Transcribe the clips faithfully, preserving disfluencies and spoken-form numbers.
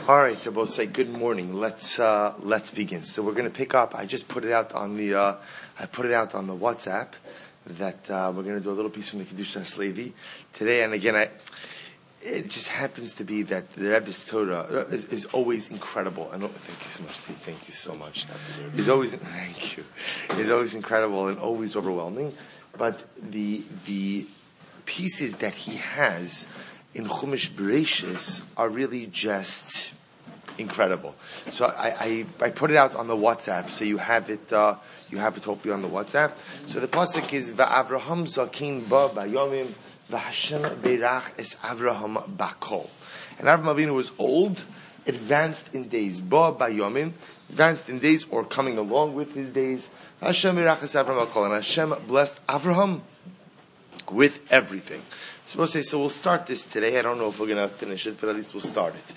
All right, so we'll say good morning. Let's uh, let's begin. So we're going to pick up. I just put it out on the uh, I put it out on the WhatsApp that uh, we're going to do a little piece from the Kedushas Levi today. And again, I it just happens to be that the Rebbe's Torah is, is always incredible. And thank you so much, Steve. Thank you so much. It's always thank you. It's always incredible and always overwhelming. But the the pieces that he has in Chumash Bereshis are really just incredible. So I, I, I put it out on the WhatsApp, so you have it. Uh, you have it hopefully on the WhatsApp. So the pasuk is VaAvraham Zakin Ba Bayomim VaHashem Beirach Es Avraham Bakol. And Avraham Avinu was old, advanced in days. Ba Bayomim, advanced in days, or coming along with his days. Hashem Beirach Es Avraham Bakol, and Hashem blessed Avraham with everything. So we'll say, so we'll start this today. I don't know if we're going to finish it, but at least we'll start it.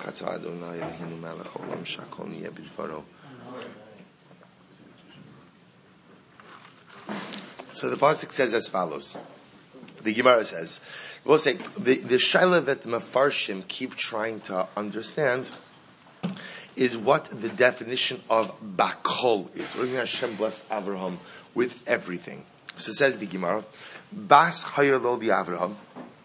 So the pasuk says as follows. The Gemara says, we'll say, the, the shaila that the Mefarshim keep trying to understand is what the definition of bakol is. What does Hashem bless Avraham with everything? So says the Gemara, Bas Hayalol Bi Avraham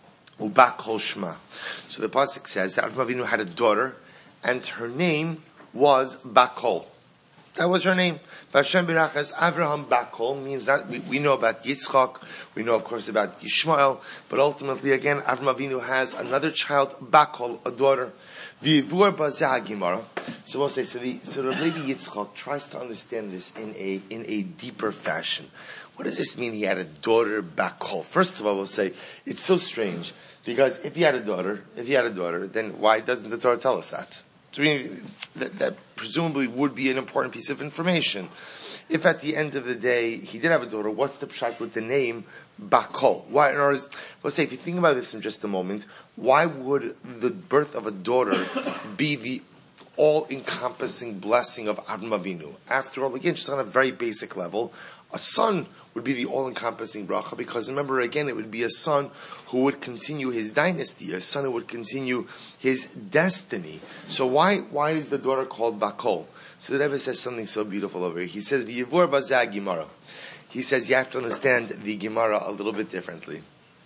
Ubakol Shma. So the pasuk says that Avraham Avinu had a daughter, and her name was Bakol. That was her name. Vashem Birachas Avraham Bakol means that we, we know about Yitzchak, we know of course about Yishmael, but ultimately again Avraham Avinu has another child, Bakol, a daughter. V'yivur Bazeh Gemara. So we'll say so. The so the Levi Yitzchak tries to understand this in a in a deeper fashion. What does this mean? He had a daughter, Bakol. First of all, we'll say it's so strange because if he had a daughter, if he had a daughter, then why doesn't the Torah tell us that? So we, that, that presumably would be an important piece of information. If at the end of the day he did have a daughter, what's the pshat with the name Bakol? Why? In other words, we'll say if you think about this in just a moment, why would the birth of a daughter be the all-encompassing blessing of Avraham Avinu? After all, again, just on a very basic level, a son would be the all-encompassing bracha, because remember, again, it would be a son who would continue his dynasty, a son who would continue his destiny. So why why is the daughter called Bakol? So the Rebbe says something so beautiful over here. He says, V'yivur bazeh Gemara. He says you have to understand the Gemara a little bit differently.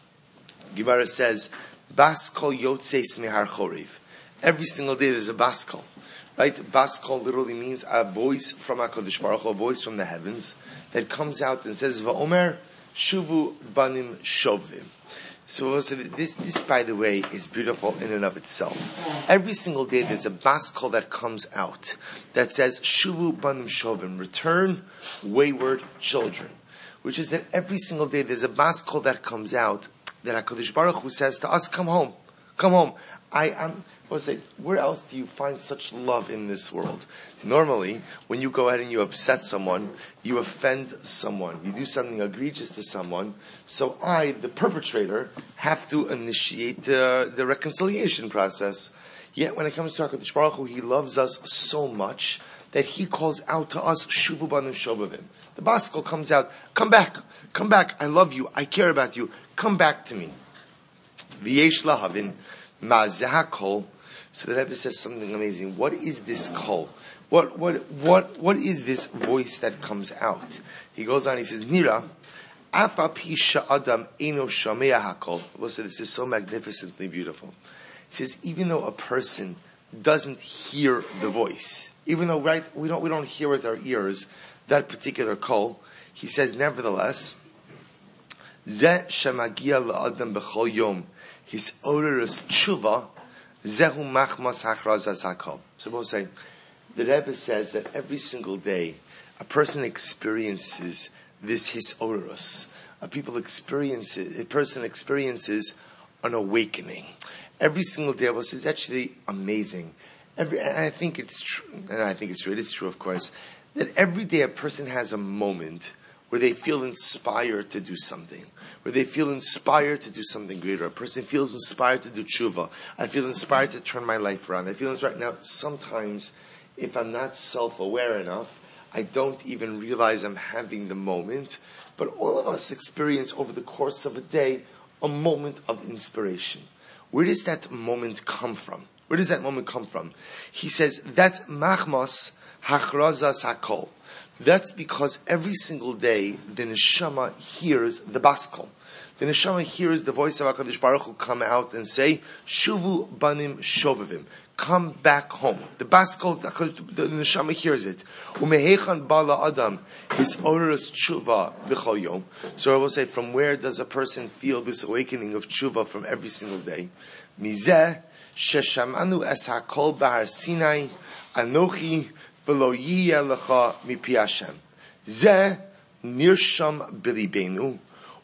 Gemara says, Bas kol yotzeis mehar chorev. Every single day there's a bas kol. Right? Bas kol literally means a voice from HaKadosh Baruch Hu, a voice from the heavens that comes out and says, Va'omer shuvu banim shovim. So this, this, by the way, is beautiful in and of itself. Every single day there's a bas kol that comes out that says, Shuvu banim shovim, return wayward children. Which is that every single day there's a bas kol that comes out that HaKadosh Baruch Hu says to us, come home, come home. I am... I would say, where else do you find such love in this world? Normally, when you go ahead and you upset someone, you offend someone, you do something egregious to someone, so I, the perpetrator, have to initiate uh, the reconciliation process. Yet when it comes to HaKadosh Baruch Hu, He loves us so much that He calls out to us, Shuvu banim shovavim. The bas kol comes out, come back, come back, I love you, I care about you, come back to me. V'yesh lahavin ma'azeh kol. So the Rebbe says something amazing. What is this call? What, what, what, what is this voice that comes out? He goes on, he says, Nira, afa pisha adam eno shamea hakol. Listen, this is so magnificently beautiful. He says, even though a person doesn't hear the voice, even though, right, we don't, we don't hear with our ears that particular call, he says, nevertheless, zeh shemagia la'adam b'chol yom, his odorous tshuva, Zehu machmas hachrazas hakol. So we'll say, the Rebbe says that every single day a person experiences this his orus. A people experience a person experiences an awakening. Every single day, well, it's actually amazing. Every, and I think it's true, and I think it's true, it is true, of course, that every day a person has a moment where they feel inspired to do something, where they feel inspired to do something greater. A person feels inspired to do tshuva. I feel inspired to turn my life around. I feel inspired. Now, sometimes, if I'm not self-aware enough, I don't even realize I'm having the moment. But all of us experience over the course of a day a moment of inspiration. Where does that moment come from? Where does that moment come from? He says, that's machmas hachrazas hakol. That's because every single day, the neshama hears the baskol. The neshama hears the voice of HaKadosh Baruch Hu come out and say, Shuvu banim shovavim. Come back home. The baskol, the neshama hears it. Umehechan bala adam is orus tshuva b'chol yom. So I will say, from where does a person feel this awakening of tshuva from every single day? Mizeh sheshamanu es hakol bahar Sinai anochi v'lo yiyeh lecha mipi Hashem. Zeh nirsham b'libenu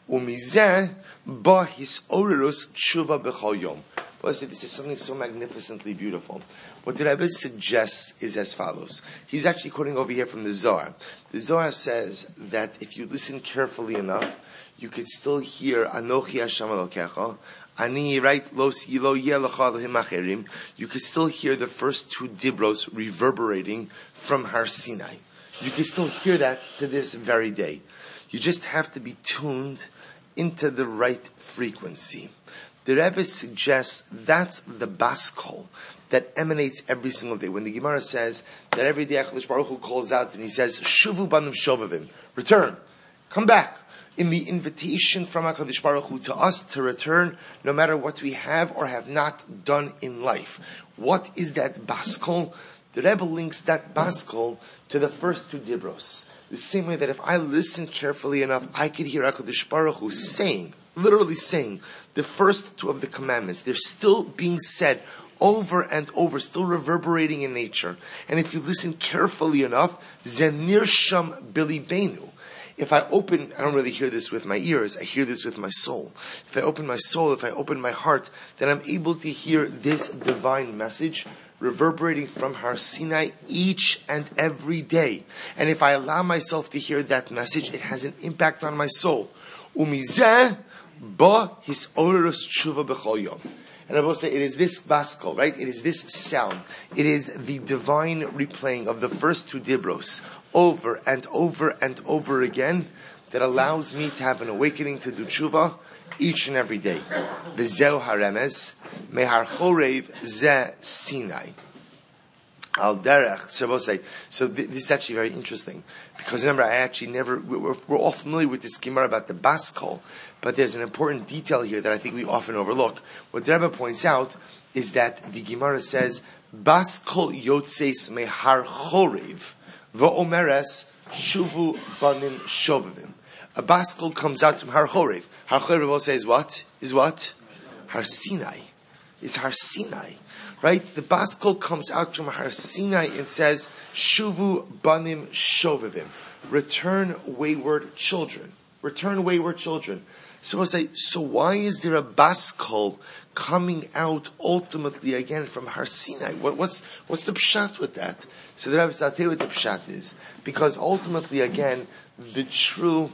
umizeh ba his orus tshuva b'chol yom. But I say this is something so magnificently beautiful. What the Rebbe suggests is as follows. He's actually quoting over here from the Zohar. The Zohar says that if you listen carefully enough, you could still hear Anochi Hashem Elokecha, Ani right Los Yilo Yelecha Elohim Acherim. You could still hear the first two dibros reverberating from Har Sinai. You can still hear that to this very day. You just have to be tuned into the right frequency. The Rebbe suggests that's the baskol that emanates every single day. When the Gemara says that every day HaKadosh Baruch Hu calls out and he says, Shuvu banim shovavim, return, come back. In the invitation from HaKadosh Baruch Hu to us to return, no matter what we have or have not done in life. What is that baskol? The Rebbe links that baskol to the first two dibros. The same way that if I listen carefully enough, I could hear HaKadosh Baruch Hu saying, literally saying, the first two of the commandments. They're still being said over and over, still reverberating in nature. And if you listen carefully enough, zenirsham bilibenu. If I open, I don't really hear this with my ears, I hear this with my soul. If I open my soul, if I open my heart, then I'm able to hear this divine message reverberating from Har Sinai each and every day. And if I allow myself to hear that message, it has an impact on my soul. Umizeh ba his orus tshuva b'chol yom. And I will say, it is this baskol, right? It is this sound. It is the divine replaying of the first two dibros over and over and over again that allows me to have an awakening to do tshuva each and every day. V'zeu haremez mehar chorev ze Sinai. Al derech. So I will say, so th- this is actually very interesting. Because remember, I actually never, we're, we're all familiar with this Gemara about the baskol, but there's an important detail here that I think we often overlook. What the Rebbe points out is that the Gemara says, baskol yotzeis mehar chorev v'omeres shuvu banim shovavim. A baskol comes out from Har Chorev. Har Chorev will say is what? Is what? Har Sinai. Is Har Sinai. Right? The baskol comes out from Har Sinai and says, Shuvu banim shovavim. Return wayward children. Return wayward children. So we'll say, so why is there a baskol coming out ultimately again from Har Sinai? What, what's, what's the pshat with that? So the Rebbe says, I'll tell you what the pshat is. Because ultimately again, the true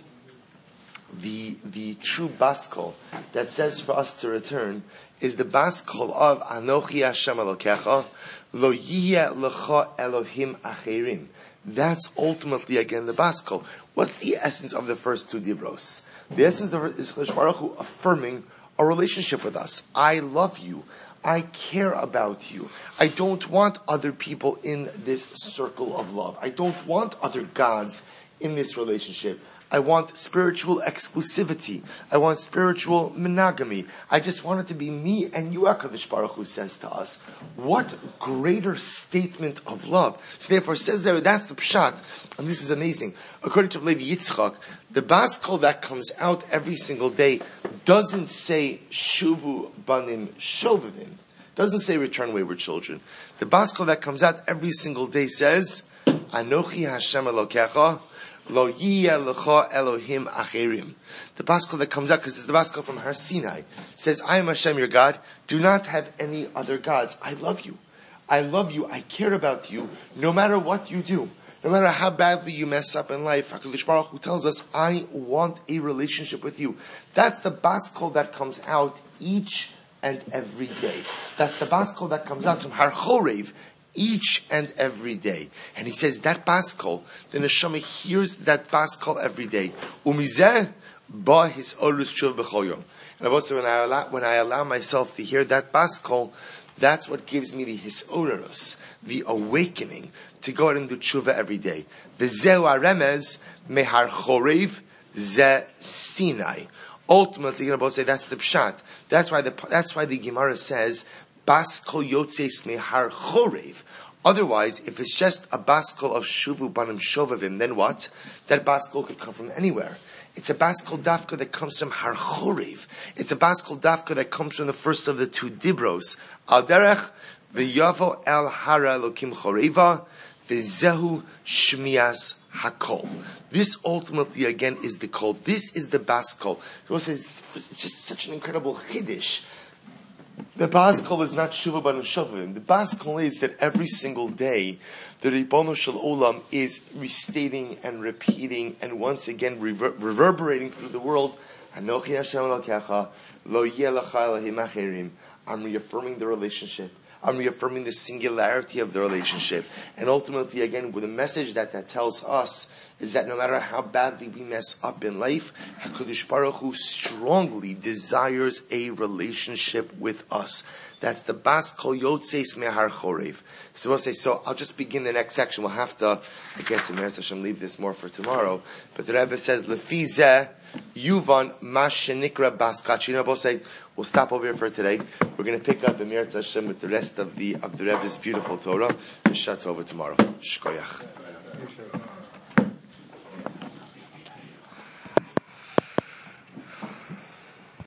The the true baskol that says for us to return is the baskol of Anochi Hashem Elokecha Lo Yiyeh Lecha Elohim Acherim. That's ultimately again the baskol. What's the essence of the first two dibros? The essence of it is HaKadosh Baruch Hu affirming a relationship with us. I love you. I care about you. I don't want other people in this circle of love. I don't want other gods in this relationship. I want spiritual exclusivity. I want spiritual monogamy. I just want it to be me and you, HaKadosh Baruch Hu says to us. What greater statement of love. So therefore, it says there, that's the pshat. And this is amazing. According to Levi Yitzchak, the baskol that comes out every single day doesn't say, Shuvu banim shovavim. Doesn't say, return wayward children. The baskol that comes out every single day says, Anochi Hashem Elokecha, Lo Yiyeh Lecha Elohim Acherim. The baskol that comes out, because it's the baskol from Har Sinai, says, I am Hashem your God, do not have any other gods. I love you. I love you. I care about you, no matter what you do. No matter how badly you mess up in life, HaKadosh Baruch Hu tells us, I want a relationship with you. That's the baskol that comes out each and every day. That's the baskol that comes out from Har Chorev, each and every day. And he says that baskol, the neshama hears that baskol every day. Umizeh ba his orus tshuva b'chol yom. And also when I allow, when I allow myself to hear that baskol, That's what gives me the hisorus, the awakening to go out and do tshuva every day. V'zeu aremez mehar chorev ze Sinai. Ultimately, you're going to say that's the pshat. That's why the that's why the Gemara says bas kol yotzeis mehar chorev. Otherwise, if it's just a baskol of shuvu banim shovavim, then what? That baskol could come from anywhere. It's a baskol dafka that comes from har chorev. It's a baskol dafka that comes from the first of the two dibros. Al derech v'yavo el hara elokim choreva v'zehu shmias hakol. This ultimately again is the kol. This is the baskol. It's just such an incredible chiddush. The baskol is not shuva banim shovavim. The baskol is that every single day, the Ribono Shel Olam is restating and repeating and once again rever- reverberating through the world. Anochi Hashem Elokecha, lo yeh lecha Elohim acherim. I'm reaffirming the relationship. I'm reaffirming the singularity of the relationship. And ultimately, again, with the message that that tells us is that no matter how badly we mess up in life, HaKadosh Baruch Hu strongly desires a relationship with us. That's the Bas Kol Yotzeis Mehar Chorev. So we'll say, so I'll just begin the next section. We'll have to, I guess, in Meretz Hashem, leave this more for tomorrow. But the Rebbe says, Lefi zeh yuvan ma shenikra bas kachina. We'll say, we'll stop over here for today. We're going to pick up in Meretz Hashem with the rest of the of the Rebbe's beautiful Torah. Shat over tomorrow. Shkoyach.